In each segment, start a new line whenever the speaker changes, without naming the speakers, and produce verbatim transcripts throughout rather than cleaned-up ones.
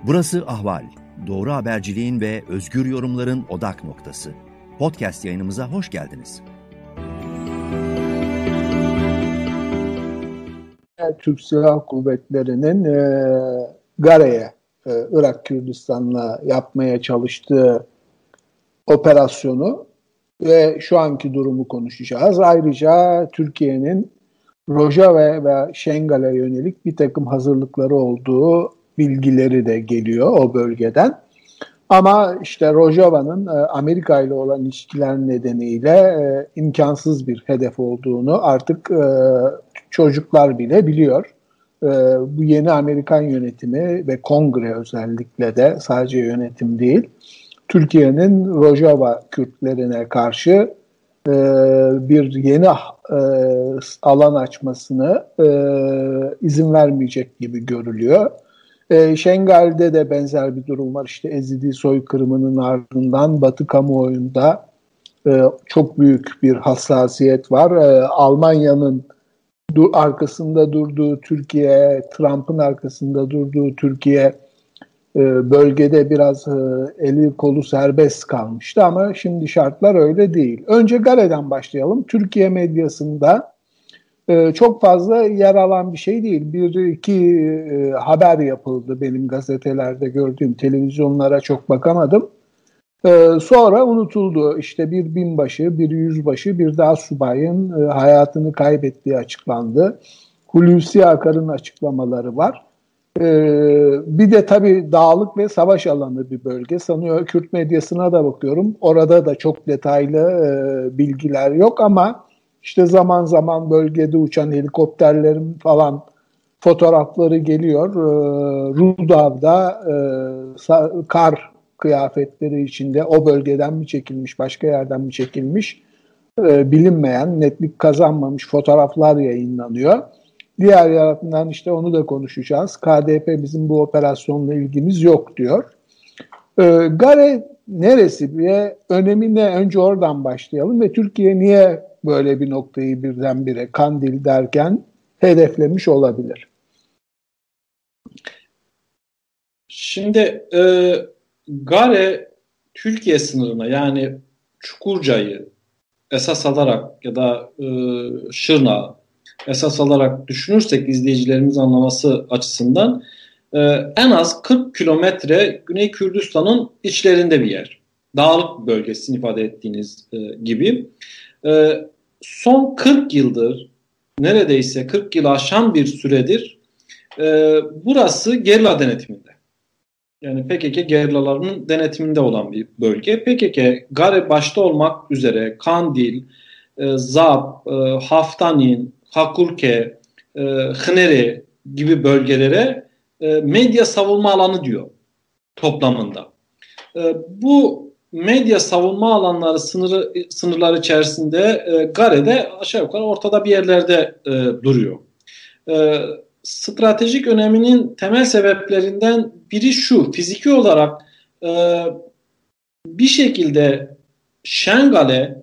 Burası Ahval. Doğru haberciliğin ve özgür yorumların odak noktası. Podcast yayınımıza hoş geldiniz.
Türk Silahlı Kuvvetleri'nin e, Gare'ye, e, Irak Kürdistan'la yapmaya çalıştığı operasyonu ve şu anki durumu konuşacağız. Ayrıca Türkiye'nin Rojava ve Şengal'e yönelik bir takım hazırlıkları olduğu bilgileri de geliyor o bölgeden. Ama işte Rojava'nın e, Amerika ile olan ilişkiler nedeniyle e, imkansız bir hedef olduğunu artık e, çocuklar bile biliyor. E, bu yeni Amerikan yönetimi ve Kongre özellikle de sadece yönetim değil, Türkiye'nin Rojava Kürtlerine karşı e, bir yeni e, alan açmasını e, izin vermeyecek gibi görülüyor. E, Şengal'de de benzer bir durum var. İşte Ezidi soykırımının ardından Batı kamuoyunda e, çok büyük bir hassasiyet var. E, Almanya'nın du- arkasında durduğu Türkiye, Trump'ın arkasında durduğu Türkiye e, bölgede biraz e, eli kolu serbest kalmıştı ama şimdi şartlar öyle değil. Önce Gare'den başlayalım. Türkiye medyasında çok fazla yer alan bir şey değil. Bir iki e, haber yapıldı benim gazetelerde gördüğüm, televizyonlara çok bakamadım. E, sonra unutuldu. İşte bir binbaşı, bir yüzbaşı, bir daha subayın e, hayatını kaybettiği açıklandı. Hulusi Akar'ın açıklamaları var. E, bir de tabii dağlık ve savaş alanı bir bölge. Sanıyor Kürt medyasına da bakıyorum. Orada da çok detaylı e, bilgiler yok ama İşte zaman zaman bölgede uçan helikopterlerin falan fotoğrafları geliyor. E, Rudav'da e, kar kıyafetleri içinde o bölgeden mi çekilmiş, başka yerden mi çekilmiş e, bilinmeyen, netlik kazanmamış fotoğraflar yayınlanıyor. Diğer yandan işte onu da konuşacağız. K D P bizim bu operasyonla ilgimiz yok diyor. E, Gare neresi ve önemi ne? Önce oradan başlayalım ve Türkiye niye böyle bir noktayı birdenbire Kandil derken hedeflemiş olabilir?
Şimdi e, Gare Türkiye sınırına, yani Çukurca'yı esas alarak ya da e, Şırnak'ı esas alarak düşünürsek izleyicilerimiz anlaması açısından e, en az kırk kilometre Güney Kürdistan'ın içlerinde bir yer. Dağlık bölgesini ifade ettiğiniz e, gibi. E, son kırk yıldır, neredeyse kırk yılı aşan bir süredir e, burası gerilla denetiminde. Yani P K K gerillalarının denetiminde olan bir bölge. P K K, Gare başta olmak üzere Kandil, e, Zap, e, Haftanin, Hakurke, e, Hıneri gibi bölgelere e, medya savunma alanı diyor toplamında. E, bu medya savunma alanları sınırı, sınırlar içerisinde e, Gare'de aşağı yukarı ortada bir yerlerde e, duruyor. E, stratejik öneminin temel sebeplerinden biri şu: fiziki olarak e, bir şekilde Şengal'e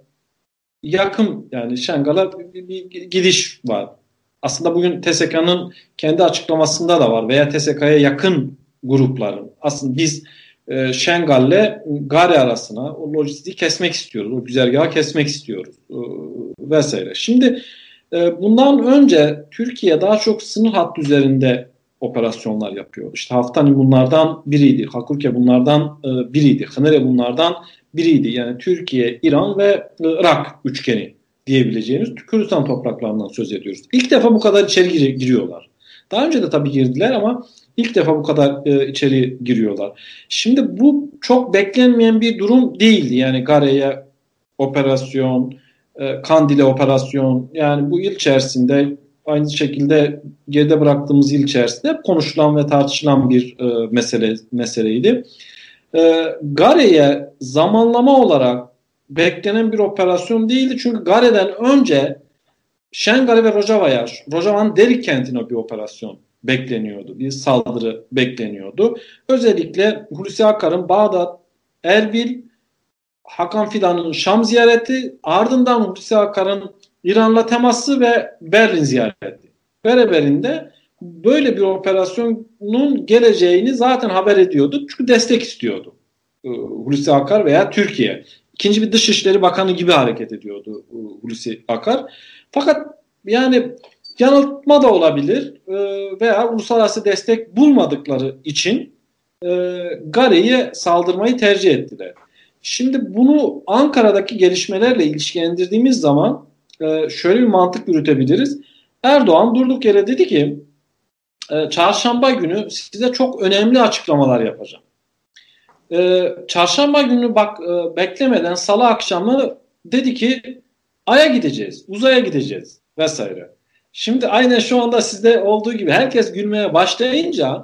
yakın, yani Şengal'a bir, bir, bir gidiş var. Aslında bugün T S K'nın kendi açıklamasında da var, veya T S K'ya yakın grupların. Aslında biz e, Şengal'le Gare arasına o lojistiği kesmek istiyoruz, o güzergahı kesmek istiyoruz e, vesaire. Şimdi e, bundan önce Türkiye daha çok sınır hattı üzerinde operasyonlar yapıyor. İşte Haftani bunlardan biriydi, Hakurke bunlardan e, biriydi, Hınere bunlardan biriydi. Yani Türkiye, İran ve Irak üçgeni diyebileceğimiz Kürdistan topraklarından söz ediyoruz. İlk defa bu kadar içeri gir- giriyorlar. Daha önce de tabii girdiler ama ilk defa bu kadar e, içeri giriyorlar. Şimdi bu çok beklenmeyen bir durum değildi. Yani Gare'ye operasyon, e, Kandil'e operasyon, yani bu yıl içerisinde aynı şekilde geride bıraktığımız yıl içerisinde hep konuşulan ve tartışılan bir e, mesele meseleydi. E, Gare'ye zamanlama olarak beklenen bir operasyon değildi. Çünkü Gare'den önce Şengale ve Rojava'ya, Rojava'nın Derik kentine bir operasyon bekleniyordu. Bir saldırı bekleniyordu. Özellikle Hulusi Akar'ın Bağdat, Erbil, Hakan Fidan'ın Şam ziyareti, ardından Hulusi Akar'ın İran'la teması ve Berlin ziyareti. Beraberinde böyle bir operasyonun geleceğini zaten haber ediyordu. Çünkü destek istiyordu. Hulusi Akar veya Türkiye. İkinci bir Dışişleri Bakanı gibi hareket ediyordu Hulusi Akar. Fakat yani yanıltma da olabilir veya uluslararası destek bulmadıkları için Gare'ye saldırmayı tercih ettiler. Şimdi bunu Ankara'daki gelişmelerle ilişkilendirdiğimiz zaman şöyle bir mantık yürütebiliriz. Erdoğan durduk yere dedi ki çarşamba günü size çok önemli açıklamalar yapacağım. Çarşamba günü bak beklemeden salı akşamı dedi ki Ay'a gideceğiz, uzaya gideceğiz vesaire. Şimdi aynen şu anda sizde olduğu gibi herkes gülmeye başlayınca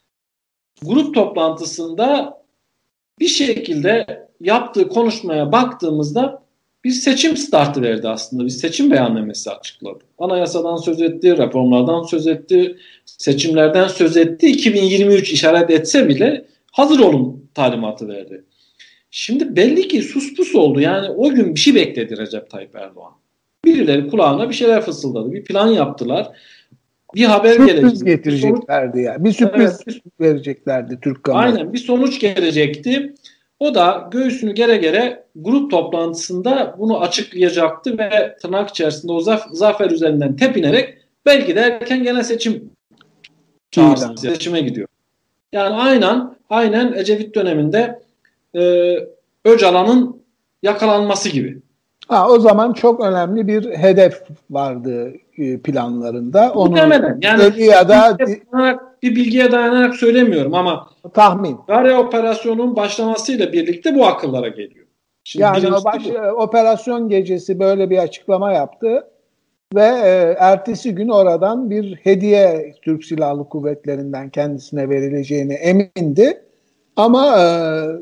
grup toplantısında bir şekilde yaptığı konuşmaya baktığımızda bir seçim startı verdi aslında. Bir seçim beyannamesi açıkladı. Anayasadan söz etti, reformlardan söz etti, seçimlerden söz etti. iki bin yirmi üç işaret etse bile hazır olun talimatı verdi. Şimdi belli ki sus pus oldu. Yani o gün bir şey bekledi Recep Tayyip Erdoğan. Birileri kulağına bir şeyler fısıldadı. Bir plan yaptılar. Bir haber
sürpriz
gelecekti.
Sürpriz getireceklerdi ya. Bir sürpriz evet, vereceklerdi Türk kamuoyu.
Aynen bir sonuç gelecekti. O da göğsünü gere gere grup toplantısında bunu açıklayacaktı ve tırnak içerisinde o zaf- zafer üzerinden tepinerek belki de erken gene seçim çağırsın, seçime gidiyor. Yani aynen aynen Ecevit döneminde e, Öcalan'ın yakalanması gibi.
Ha, o zaman çok önemli bir hedef vardı planlarında. Onu
yani
ya da
bir bilgiye, dayanarak, bir bilgiye dayanarak söylemiyorum ama
tahmin.
Gare operasyonunun başlamasıyla birlikte bu akıllara geliyor.
Şimdi yani o baş, operasyon gecesi böyle bir açıklama yaptı ve e, ertesi gün oradan bir hediye Türk Silahlı Kuvvetleri'nden kendisine verileceğine emindi. Ama e,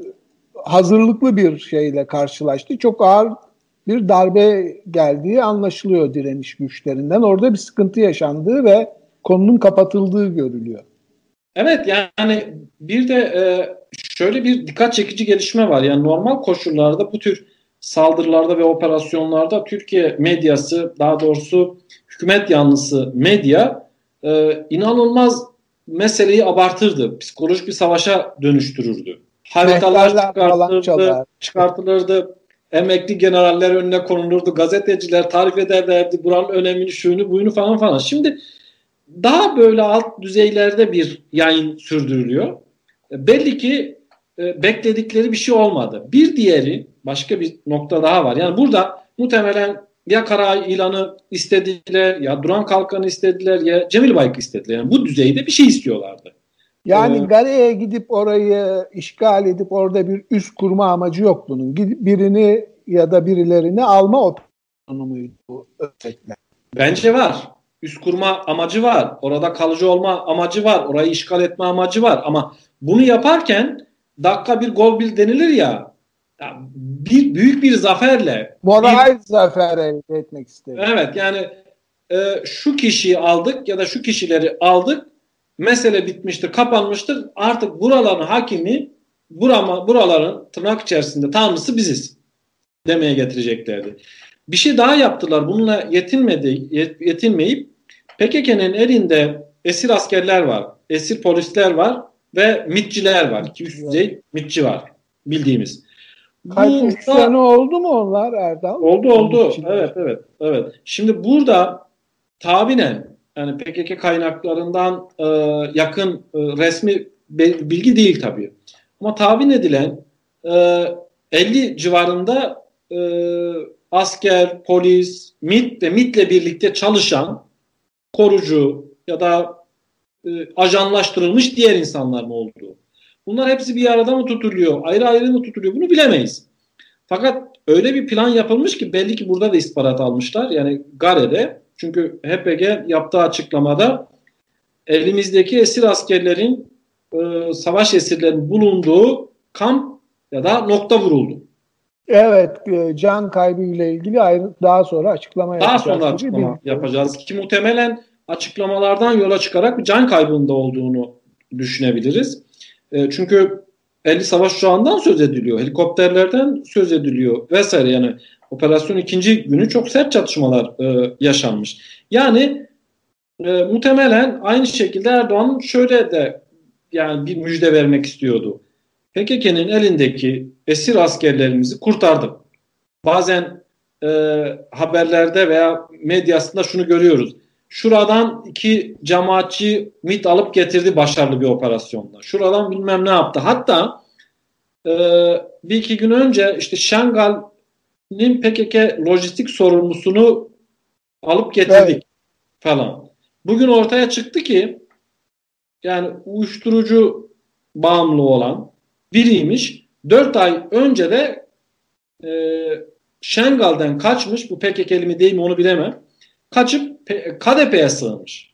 hazırlıklı bir şeyle karşılaştı. Çok ağır bir darbe geldiği anlaşılıyor direniş güçlerinden. Orada bir sıkıntı yaşandığı ve konunun kapatıldığı görülüyor.
Evet, yani bir de şöyle bir dikkat çekici gelişme var. Yani normal koşullarda bu tür saldırılarda ve operasyonlarda Türkiye medyası, daha doğrusu hükümet yanlısı medya inanılmaz meseleyi abartırdı. Psikolojik bir savaşa dönüştürürdü. Haritalar çıkartılırdı, çıkartılırdı. Emekli generaller önüne konulurdu. Gazeteciler tarif ederlerdi buranın önemini, şuyunu, buyunu falan falan. Şimdi daha böyle alt düzeylerde bir yayın sürdürülüyor. Belli ki e, bekledikleri bir şey olmadı. Bir diğeri, başka bir nokta daha var. Yani burada muhtemelen ya kara ilanı istediler, ya Duran Kalkan'ı istediler, ya Cemil Bayık istediler. Yani bu düzeyde bir şey istiyorlardı.
Yani
ee,
Gare'ye gidip orayı işgal edip orada bir üs kurma amacı yok bunun. Gidip birini ya da birilerini alma operasyonu muydu bu özetle?
Bence var. Üst kurma amacı var. Orada kalıcı olma amacı var. Orayı işgal etme amacı var. Ama bunu yaparken dakika bir gol bir denilir ya, ya bir büyük bir zaferle.
Moral bir, zafer elde etmek istedim.
Evet, yani e, şu kişiyi aldık ya da şu kişileri aldık. Mesele bitmiştir, kapanmıştır. Artık buraların hakimi, burama, buraların tırnak içerisinde tanrısı biziz demeye getireceklerdi. Bir şey daha yaptılar. Bununla yetinmedi, yetinmeyip P K K'nın elinde esir askerler var, esir polisler var ve MİT'ciler var. İki üst düzey MİT'ci var bildiğimiz.
Kaç üç sene oldu mu onlar Erdal?
Oldu oldu. MİT'ciler. Evet evet evet. Şimdi burada tahminen, yani P K K kaynaklarından e, yakın e, resmi bilgi değil tabii. Ama tahmin edilen e, elli civarında e, asker, polis, MİT ve MİT'le birlikte çalışan korucu ya da e, ajanlaştırılmış diğer insanlar mı olduğu. Bunlar hepsi bir arada mı tutuluyor, ayrı ayrı mı tutuluyor, bunu bilemeyiz. Fakat öyle bir plan yapılmış ki belli ki burada da istihbarat almışlar. Yani Gare'de. Çünkü H P G yaptığı açıklamada elimizdeki esir askerlerin, e, savaş esirlerinin bulunduğu kamp ya da nokta vuruldu.
Evet, can kaybı ile ilgili ayrı, daha sonra açıklama yapacağız.
Daha sonra açıklama yapacağız ki muhtemelen açıklamalardan yola çıkarak bir can kaybında olduğunu düşünebiliriz. E, çünkü elli savaş uçağından söz ediliyor, helikopterlerden söz ediliyor vesaire. Yani operasyon ikinci günü çok sert çatışmalar e, yaşanmış. Yani e, muhtemelen aynı şekilde Erdoğan şöyle de yani bir müjde vermek istiyordu. P K K'nın elindeki esir askerlerimizi kurtardık. Bazen e, haberlerde veya medyasında şunu görüyoruz. Şuradan iki cemaatçi MİT alıp getirdi başarılı bir operasyonla. Şuradan bilmem ne yaptı. Hatta e, bir iki gün önce işte Şengal'in P K K lojistik sorumlusunu alıp getirdik evet. falan. Bugün ortaya çıktı ki yani uyuşturucu bağımlı olan biriymiş. Dört ay önce de e, Şengal'den kaçmış. Bu P K K'li mi değil mi onu bilemem. Kaçıp K D P'ye sığınmış.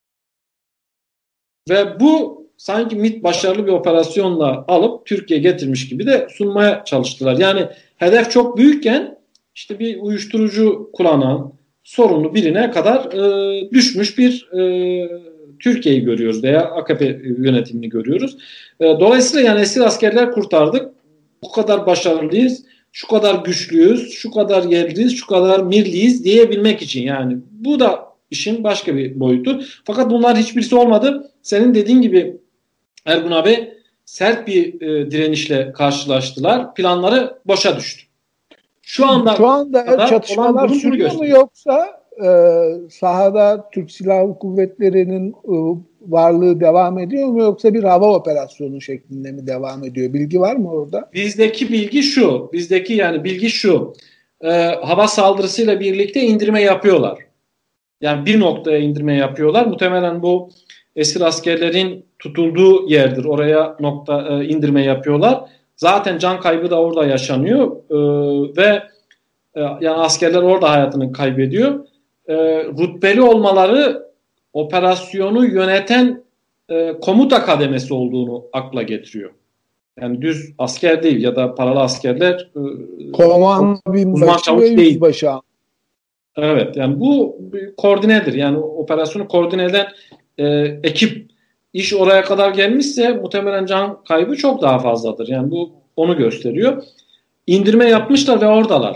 Ve bu sanki MİT başarılı bir operasyonla alıp Türkiye'ye getirmiş gibi de sunmaya çalıştılar. Yani hedef çok büyükken işte bir uyuşturucu kullanan sorunlu birine kadar e, düşmüş bir e, Türkiye'yi görüyoruz veya A K P yönetimini görüyoruz. E, dolayısıyla yani esir askerler kurtardık. Bu kadar başarılıyız, şu kadar güçlüyüz, şu kadar yerliyiz, şu kadar milliyiz diyebilmek için yani. Bu da işin başka bir boyutu. Fakat bunlar hiçbirisi olmadı. Senin dediğin gibi Ergun abi sert bir e, direnişle karşılaştılar. Planları boşa düştü. Şu anda
şu anda çatışmalar sürüyor mu yoksa e, sahada Türk Silahlı Kuvvetleri'nin e, varlığı devam ediyor mu yoksa bir hava operasyonu şeklinde mi devam ediyor? Bilgi var mı orada?
Bizdeki bilgi şu. Bizdeki yani bilgi şu. E, hava saldırısıyla birlikte indirme yapıyorlar. Yani bir noktaya indirme yapıyorlar. Muhtemelen bu esir askerlerin tutulduğu yerdir. Oraya nokta e, indirme yapıyorlar. Zaten can kaybı da orada yaşanıyor e, ve e, yani askerler orada hayatını kaybediyor. E, rütbeli olmaları operasyonu yöneten e, komuta kademesi olduğunu akla getiriyor. Yani düz asker değil ya da paralı askerler. E,
Komutan binbaşı ve yüzbaşı.
Evet, yani bu bir koordinedir. Yani operasyonu koordine eden e, ekip iş oraya kadar gelmişse muhtemelen can kaybı çok daha fazladır. Yani bu onu gösteriyor. İndirme yapmışlar ve oradalar.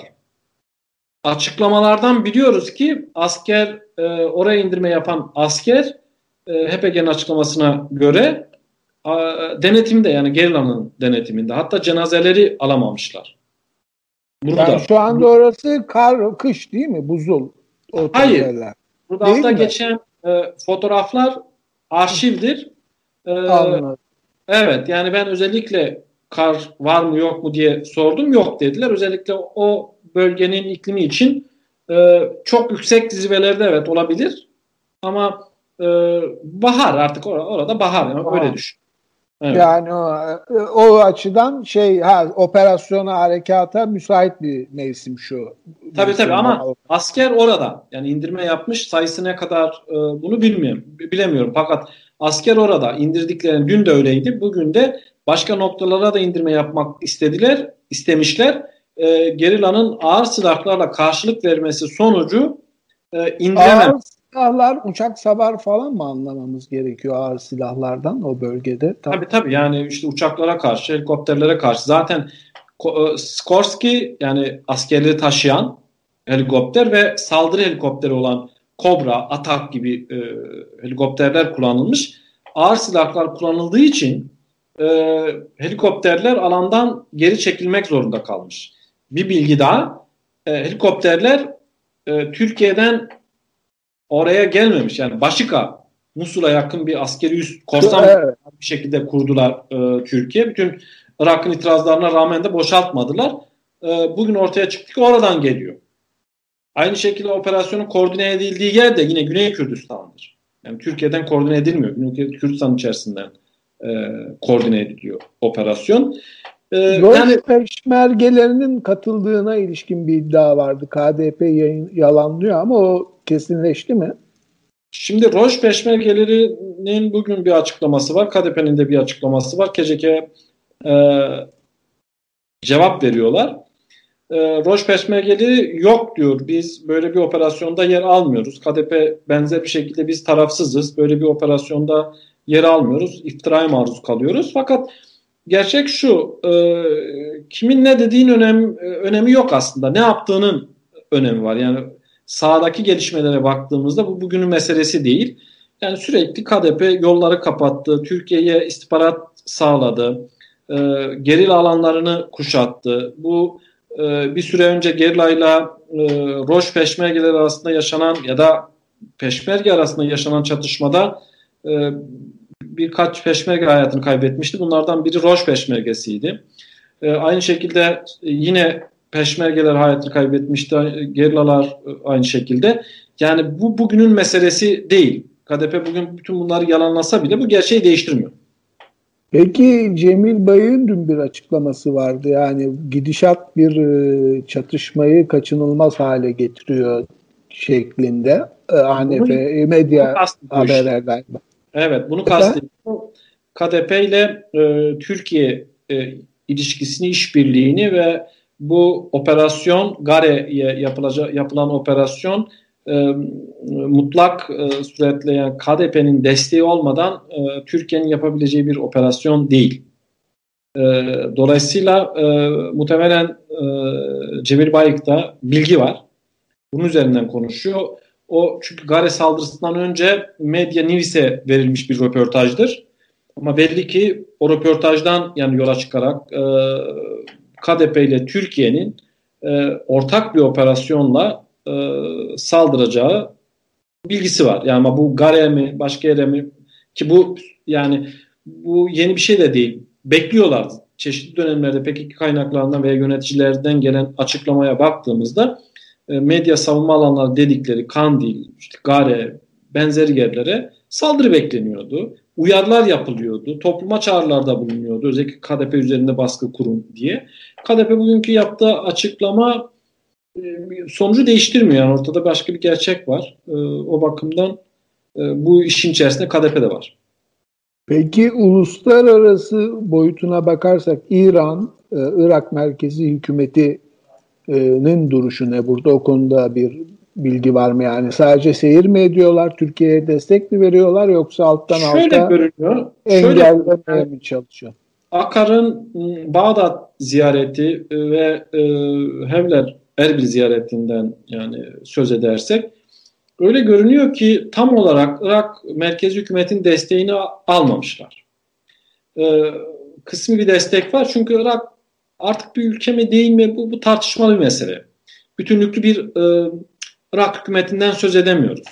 Açıklamalardan biliyoruz ki asker e, oraya indirme yapan asker e, H P G'nin açıklamasına göre a, denetimde yani Gerilan'ın denetiminde. Hatta cenazeleri alamamışlar.
Burada. Yani şu anda orası kar, kış değil mi? Buzul.
Hayır. Yerler. Burada hafta geçen e, fotoğraflar arşivdir. E, evet yani ben özellikle kar var mı yok mu diye sordum. Yok dediler. Özellikle o bölgenin iklimi için e, çok yüksek zirvelerde evet olabilir. Ama e, bahar artık or- orada bahar. Yani öyle düşün.
Evet. Yani o, o açıdan şey ha operasyona harekata müsait bir mevsim şu.
Tabii tabii ama asker orada. Yani indirme yapmış. Sayısı ne kadar e, bunu bilmiyorum. Bilemiyorum. Fakat asker orada. İndirdiklerini dün de öyleydi. Bugün de başka noktalara da indirme yapmak istediler, istemişler. E, Gerila'nın ağır silahlarla karşılık vermesi sonucu e, indiremez.
Ağır silahlar, uçak savar falan mı anlamamız gerekiyor ağır silahlardan o bölgede?
Tabii tabii, tabii. Yani işte uçaklara karşı, helikopterlere karşı. Zaten Skorsky yani askerleri taşıyan helikopter ve saldırı helikopteri olan Kobra, Atak gibi e, helikopterler kullanılmış. Ağır silahlar kullanıldığı için e, helikopterler alandan geri çekilmek zorunda kalmış. Bir bilgi daha, e, helikopterler e, Türkiye'den oraya gelmemiş. Yani Başika, Musul'a yakın bir askeri üs, korsan evet. bir şekilde kurdular e, Türkiye. Bütün Irak'ın itirazlarına rağmen de boşaltmadılar. E, bugün ortaya çıktı ki oradan geliyor. Aynı şekilde operasyonun koordine edildiği yer de yine Güney Kürdistan'dır. Yani Türkiye'den koordine edilmiyor. Güney Kürdistan içerisinden e, koordine ediliyor operasyon.
E, yani peşmergelerinin katıldığına ilişkin bir iddia vardı. K D P yayın, yalanlıyor ama o kesinleşti mi?
Şimdi Roj Peşmergeleri'nin bugün bir açıklaması var. K D P'nin de bir açıklaması var. K C K'ye e, cevap veriyorlar. E, Roj Peşmergeleri yok diyor. Biz böyle bir operasyonda yer almıyoruz. K D P benzer bir şekilde biz tarafsızız. Böyle bir operasyonda yer almıyoruz. İftiraya maruz kalıyoruz. Fakat gerçek şu, e, kimin ne dediğin önem, önemi yok aslında. Ne yaptığının önemi var. Yani sahadaki gelişmelere baktığımızda bu bugünün meselesi değil. Yani sürekli K D P yolları kapattı, Türkiye'ye istihbarat sağladı, e, gerilla alanlarını kuşattı. Bu e, bir süre önce gerillayla e, Roş peşmergeleri arasında yaşanan ya da peşmerge arasında yaşanan çatışmada e, birkaç peşmerge hayatını kaybetmişti. Bunlardan biri Roş peşmergesiydi. E, aynı şekilde yine peşmergeler hayatını kaybetmişti. Gerillalar aynı şekilde. Yani bu bugünün meselesi değil. K D P bugün bütün bunları yalanlasa bile bu gerçeği değiştirmiyor.
Peki Cemil Bayık'ın dün bir açıklaması vardı. Yani gidişat bir e, çatışmayı kaçınılmaz hale getiriyor şeklinde. E, Hanefe bunu, medya haberler galiba.
Evet, bunu kastediyor. K D P ile e, Türkiye e, ilişkisini, işbirliğini ve bu operasyon Gare'ye yapılacak yapılan operasyon e, mutlak e, suretle yani K D P'nin desteği olmadan e, Türkiye'nin yapabileceği bir operasyon değil. E, dolayısıyla e, muhtemelen e, Cemil Bayık'ta bilgi var. Bunun üzerinden konuşuyor. O çünkü Gare saldırısından önce Medya News'e verilmiş bir röportajdır. Ama belli ki o röportajdan yani yola çıkarak e, K D P ile Türkiye'nin e, ortak bir operasyonla e, saldıracağı bilgisi var. Yani ama bu Gare mi başka yere mi ki bu yani bu yeni bir şey de değil. Bekliyorlardı. Çeşitli dönemlerde P K K kaynaklarından veya yöneticilerden gelen açıklamaya baktığımızda e, medya savunma alanları dedikleri Kandil, işte Gare benzeri yerlere saldırı bekleniyordu. Uyarılar yapılıyordu. Topluma çağrılarda bulunuyordu. Özellikle K D P üzerinde baskı kurun diye. K D P bugünkü yaptığı açıklama e, sonucu değiştirmiyor. Yani ortada başka bir gerçek var. E, o bakımdan e, bu işin içerisinde K D P de var.
Peki uluslararası boyutuna bakarsak İran, e, Irak merkezi hükümetinin duruşu ne? Burada o konuda bir bilgi var mı yani? Sadece seyir mi ediyorlar? Türkiye'ye destek mi veriyorlar? Yoksa alttan
şöyle
alta
görünüyor,
engellemeye mi çalışıyor?
Akar'ın Bağdat ziyareti ve e, Hevler Erbil ziyaretinden yani söz edersek öyle görünüyor ki tam olarak Irak merkezi hükümetin desteğini almamışlar. E, kısmi bir destek var çünkü Irak artık bir ülke mi değil mi bu, bu tartışmalı bir mesele. Bütünlüklü bir e, Irak hükümetinden söz edemiyoruz.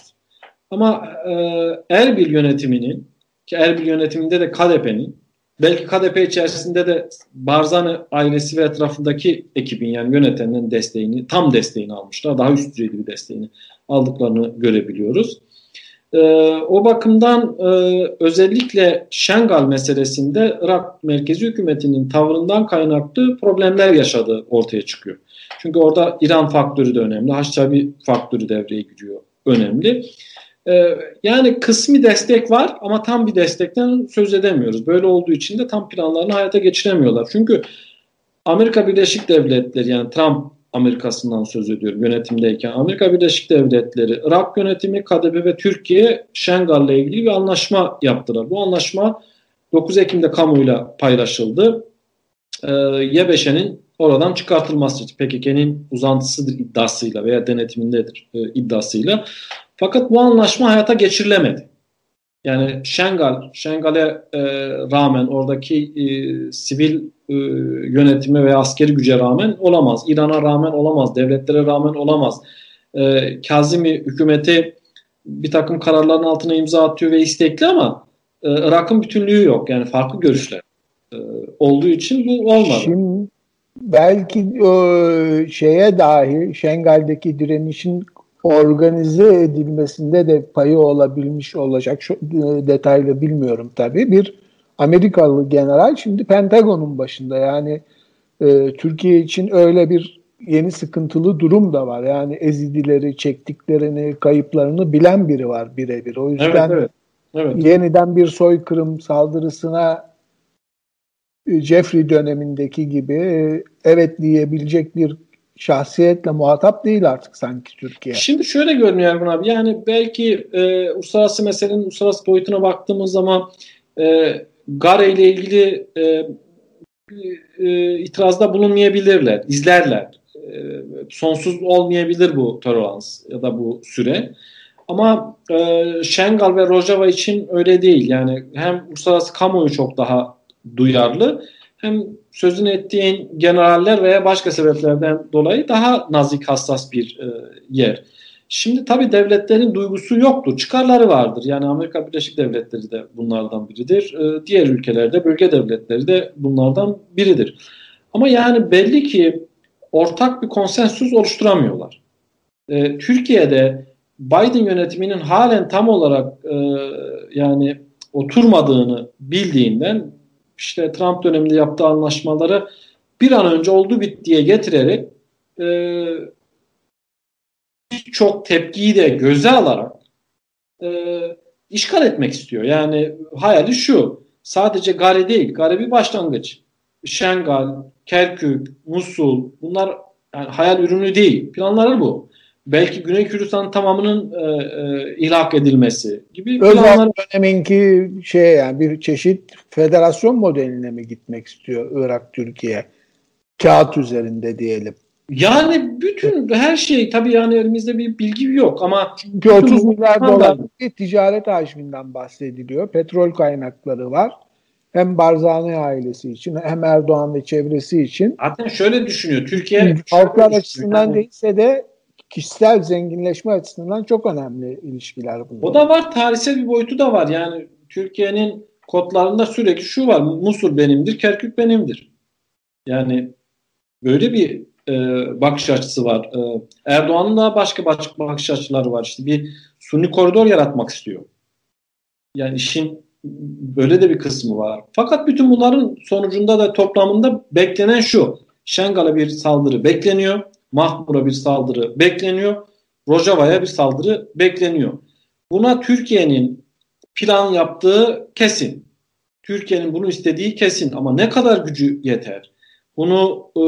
Ama e, Erbil yönetiminin ki Erbil yönetiminde de K D P'nin belki K D P içerisinde de Barzani ailesi ve etrafındaki ekibin yani yönetenlerin desteğini, tam desteğini almışlar. Daha üst düzeyli bir desteğini aldıklarını görebiliyoruz. Ee, o bakımdan e, özellikle Şengal meselesinde Irak merkezi hükümetinin tavrından kaynaklı problemler yaşadığı ortaya çıkıyor. Çünkü orada İran faktörü de önemli. Haçhabi faktörü devreye giriyor. Önemli. Ee, yani kısmi destek var ama tam bir destekten söz edemiyoruz. Böyle olduğu için de tam planlarını hayata geçiremiyorlar. Çünkü Amerika Birleşik Devletleri yani Trump Amerika'sından söz ediyorum yönetimdeyken. Amerika Birleşik Devletleri, Irak yönetimi, K D P ve Türkiye Şengal'la ilgili bir anlaşma yaptılar. Bu anlaşma dokuz Ekim'de kamuyla paylaşıldı. Ee, Y B Ş'nin oradan çıkartılması P K K'nin uzantısıdır iddiasıyla veya denetimindedir e, iddiasıyla. Fakat bu anlaşma hayata geçirilemedi. Yani Şengal, Şengal'e e, rağmen oradaki e, sivil e, yönetime veya askeri güce rağmen olamaz. İran'a rağmen olamaz. Devletlere rağmen olamaz. E, Kazimi hükümeti bir takım kararların altına imza atıyor ve istekli ama e, Irak'ın bütünlüğü yok. Yani farklı görüşler e, olduğu için bu olmadı.
Şimdi belki o şeye dahi Şengal'deki direnişin organize edilmesinde de payı olabilmiş olacak. Şu detaylı bilmiyorum tabii. Bir Amerikalı general şimdi Pentagon'un başında. Yani e, Türkiye için öyle bir yeni sıkıntılı durum da var. Yani Ezidileri, çektiklerini, kayıplarını bilen biri var birebir. O yüzden
evet, evet, evet.
yeniden bir soykırım saldırısına Jeffrey dönemindeki gibi evet diyebilecek bir şahsiyetle muhatap değil artık sanki Türkiye.
Şimdi şöyle görünüyor Ergun abi. Yani belki e, uluslararası meselenin uluslararası boyutuna baktığımız zaman e, Gare ile ilgili e, e, itirazda bulunmayabilirler, izlerler. sonsuz olmayabilir bu tolerans ya da bu süre. Ama e, Şengal ve Rojava için öyle değil. Yani hem uluslararası kamuoyu çok daha duyarlı, hem sözünü ettiğin generaller veya başka sebeplerden dolayı daha nazik, hassas bir e, yer. Şimdi tabii devletlerin duygusu yoktur. Çıkarları vardır. Yani Amerika Birleşik Devletleri de bunlardan biridir. E, diğer ülkelerde, bölge devletleri de bunlardan biridir. Ama yani belli ki ortak bir konsensüs oluşturamıyorlar. E, Türkiye'de Biden yönetiminin halen tam olarak e, yani oturmadığını bildiğinden işte Trump döneminde yaptığı anlaşmaları bir an önce oldu bittiye getirerek e, birçok tepkiyi de göze alarak e, işgal etmek istiyor. Yani hayali şu, sadece Gare değil, Gare bir başlangıç. Şengal, Kerkük, Musul, bunlar yani hayal ürünü değil. Planları bu. Belki Güney Kürdistan tamamının e, e, ilhak edilmesi gibi planlar.
Özal döneminki şey, yani bir çeşit federasyon modeline mi gitmek istiyor Irak Türkiye? Kağıt üzerinde diyelim.
Yani bütün her şey tabii, yani elimizde bir bilgi yok ama
çünkü otuz milyar dolarlık bir ticaret hacminden bahsediliyor. Petrol kaynakları var. Hem Barzani ailesi için hem Erdoğan ve çevresi için.
Zaten şöyle düşünüyor. Türkiye
halklar açısından yani değilse de kişisel zenginleşme açısından çok önemli ilişkiler bunlar.
O da var. Tarihsel bir boyutu da var. Yani Türkiye'nin kodlarında sürekli şu var. Musul benimdir, Kerkük benimdir. Yani böyle bir e, bakış açısı var. E, Erdoğan'ın da başka bakış açıları var. İşte bir Sunni koridor yaratmak istiyor. Yani işin böyle de bir kısmı var. Fakat bütün bunların sonucunda da toplamında beklenen şu. Şengal'a bir saldırı bekleniyor. Mahmur'a bir saldırı bekleniyor. Rojava'ya bir saldırı bekleniyor. Buna Türkiye'nin plan yaptığı kesin. Türkiye'nin bunu istediği kesin. Ama ne kadar gücü yeter? Bunu e,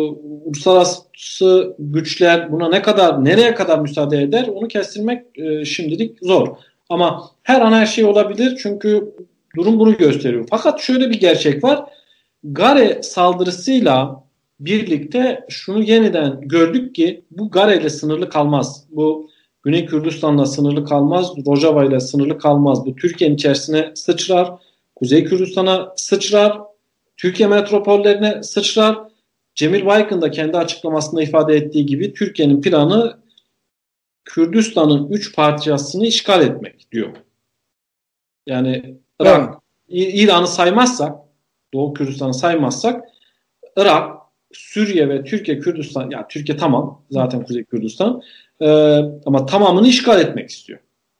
uluslararası güçler buna ne kadar, nereye kadar müsaade eder? Onu kestirmek e, şimdilik zor. Ama her an her şey olabilir. Çünkü durum bunu gösteriyor. Fakat şöyle bir gerçek var. Gare saldırısıyla birlikte şunu yeniden gördük ki bu Gare ile sınırlı kalmaz. Bu Güney Kürdistan'la sınırlı kalmaz. Rojava ile sınırlı kalmaz. Bu Türkiye'nin içerisine sıçrar. Kuzey Kürdistan'a sıçrar. Türkiye metropollerine sıçrar. Cemil Baykın da kendi açıklamasında ifade ettiği gibi Türkiye'nin planı Kürdistan'ın üç parçasını işgal etmek diyor. Yani Irak, evet. İran'ı saymazsak, Doğu Kürdistan'ı saymazsak, Irak, Suriye ve Türkiye, Kürdistan, yani Türkiye tamam zaten Kuzey Kürdistan e, ama tamamını işgal etmek istiyor.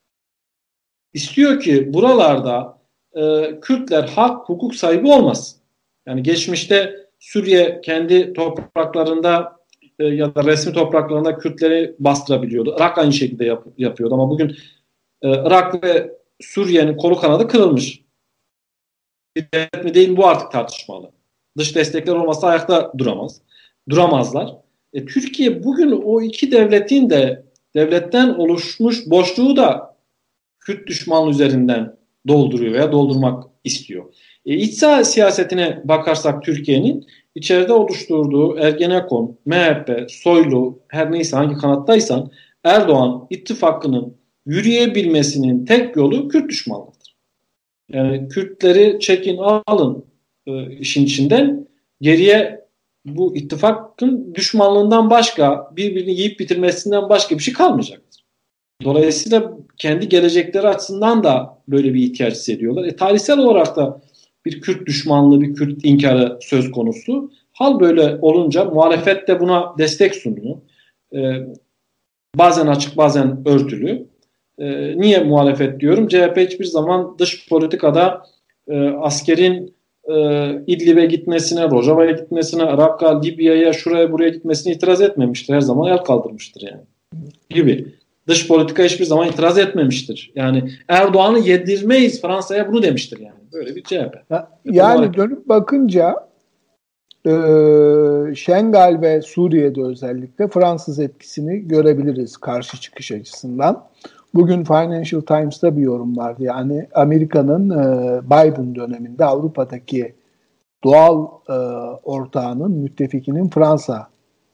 İstiyor ki buralarda e, Kürtler hak, hukuk sahibi olmasın. Yani geçmişte Suriye kendi topraklarında e, ya da resmi topraklarında Kürtleri bastırabiliyordu. Irak aynı şekilde yap, yapıyordu ama bugün e, Irak ve Suriye'nin kolu kanadı kırılmış. Bir devlet mi değil mi bu artık tartışmalı. Dış destekler olmasa ayakta duramaz. Duramazlar. E, Türkiye bugün o iki devletin de devletten oluşmuş boşluğu da Kürt düşmanlığı üzerinden dolduruyor veya doldurmak istiyor. E, iç siyasetine bakarsak Türkiye'nin içeride oluşturduğu Ergenekon, M H P, Soylu, her neyse hangi kanattaysan Erdoğan ittifakının yürüyebilmesinin tek yolu Kürt düşmanlığıdır. Yani Kürtleri çekin alın e, işin içinden, geriye bu ittifakın düşmanlığından başka, birbirini yiyip bitirmesinden başka bir şey kalmayacaktır. Dolayısıyla kendi gelecekleri açısından da böyle bir ihtiyaç hissediyorlar. E, tarihsel olarak da bir Kürt düşmanlığı, bir Kürt inkarı söz konusu. Hal böyle olunca muhalefet de buna destek sunuyor. E, bazen açık, bazen örtülü. E, niye muhalefet diyorum? C H P hiçbir zaman dış politikada e, askerin e, İdlib'e gitmesine, Rojava'ya gitmesine, Irak'a, Libya'ya, şuraya buraya gitmesine itiraz etmemiştir. Her zaman el kaldırmıştır yani. Gibi. Dış politika hiçbir zaman itiraz etmemiştir. Yani Erdoğan'ı yedirmeyiz Fransa'ya, bunu demiştir yani. Böyle bir C H P.
Yani dönüp bakınca e, Şengal ve Suriye'de özellikle Fransız etkisini görebiliriz karşı çıkış açısından. Bugün Financial Times'ta bir yorum vardı. Yani Amerika'nın e, Biden döneminde Avrupa'daki doğal e, ortağının, müttefikinin Fransa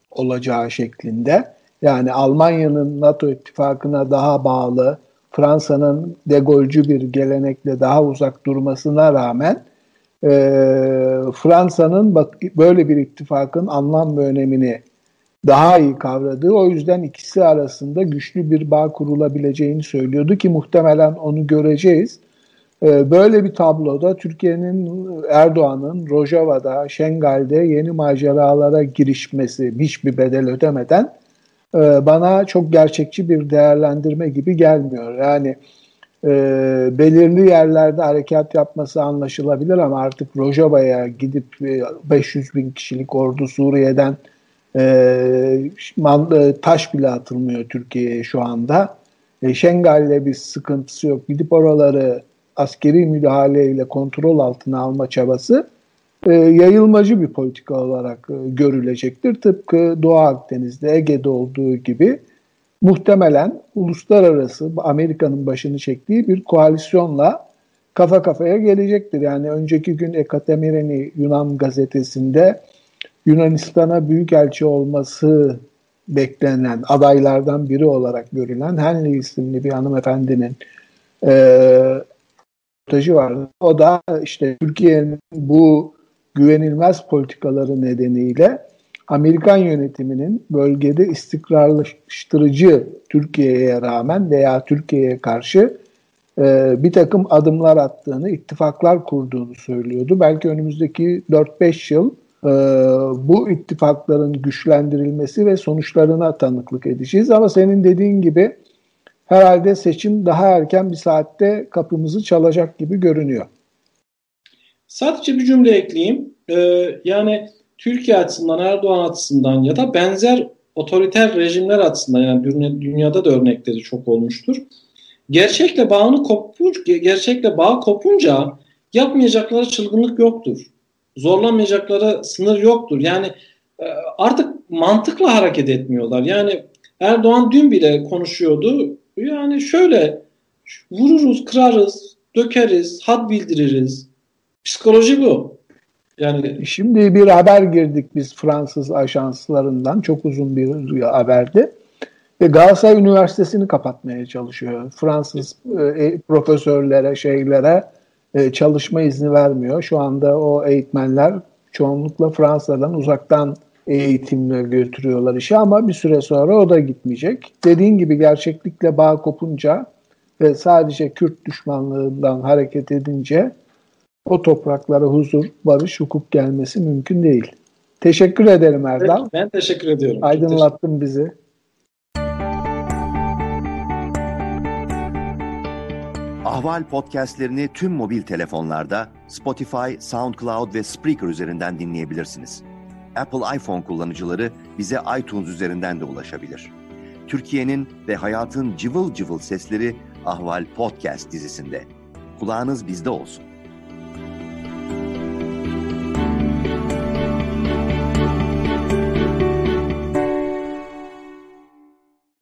olacağı şeklinde. Yani Almanya'nın NATO ittifakına daha bağlı, Fransa'nın degolcü bir gelenekle daha uzak durmasına rağmen e, Fransa'nın bak, böyle bir ittifakın anlam ve önemini daha iyi kavradığı, o yüzden ikisi arasında güçlü bir bağ kurulabileceğini söylüyordu ki muhtemelen onu göreceğiz. Böyle bir tabloda Türkiye'nin, Erdoğan'ın Rojava'da, Şengal'de yeni maceralara girişmesi hiçbir bedel ödemeden bana çok gerçekçi bir değerlendirme gibi gelmiyor. Yani e, belirli yerlerde harekat yapması anlaşılabilir ama artık Rojava'ya gidip beş yüz bin kişilik ordu Suriye'den e, taş bile atılmıyor Türkiye'ye şu anda. E, Şengal'le bir sıkıntısı yok. Gidip oraları askeri müdahaleyle kontrol altına alma çabası e, yayılmacı bir politika olarak e, görülecektir. Tıpkı Doğu Akdeniz'de, Ege'de olduğu gibi muhtemelen uluslararası Amerika'nın başını çektiği bir koalisyonla kafa kafaya gelecektir. Yani önceki gün Ekatemireni Yunan gazetesinde Yunanistan'a büyükelçi olması beklenen adaylardan biri olarak görülen Henley isimli bir hanımefendinin e, röportajı vardı. O da işte Türkiye'nin bu güvenilmez politikaları nedeniyle Amerikan yönetiminin bölgede istikrarlaştırıcı Türkiye'ye rağmen veya Türkiye'ye karşı e, bir takım adımlar attığını, ittifaklar kurduğunu söylüyordu. Belki önümüzdeki dört beş yıl e, bu ittifakların güçlendirilmesi ve sonuçlarına tanıklık edeceğiz. Ama senin dediğin gibi herhalde seçim daha erken bir saatte kapımızı çalacak gibi görünüyor.
Sadece bir cümle ekleyeyim. Ee, yani Türkiye açısından, Erdoğan açısından ya da benzer otoriter rejimler açısından, yani dünyada da örnekleri çok olmuştur. Gerçekle bağını kopur, gerçekle bağ kopunca yapmayacakları çılgınlık yoktur. Zorlamayacakları sınır yoktur. Yani artık mantıkla hareket etmiyorlar. Yani Erdoğan dün bile konuşuyordu. Yani şöyle vururuz, kırarız, dökeriz, had bildiririz. Psikoloji bu. Yani
şimdi bir haber girdik biz Fransız ajanslarından, çok uzun bir haberdi. Ve Galatasaray Üniversitesi'ni kapatmaya çalışıyor. Fransız e, profesörlere, şeylere e, çalışma izni vermiyor. Şu anda o eğitmenler çoğunlukla Fransa'dan uzaktan eğitimle götürüyorlar işi ama bir süre sonra o da gitmeyecek. Dediğin gibi gerçeklikle bağ kopunca ve sadece Kürt düşmanlığından hareket edince o topraklara huzur, barış, hukuk gelmesi mümkün değil. Teşekkür ederim Erdal.
Evet, ben teşekkür ediyorum.
Aydınlattın bizi.
Ahval podcastlerini tüm mobil telefonlarda Spotify, SoundCloud ve Spreaker üzerinden dinleyebilirsiniz. Apple iPhone kullanıcıları bize iTunes üzerinden de ulaşabilir. Türkiye'nin ve hayatın cıvıl cıvıl sesleri Ahval Podcast dizisinde. Kulağınız bizde olsun.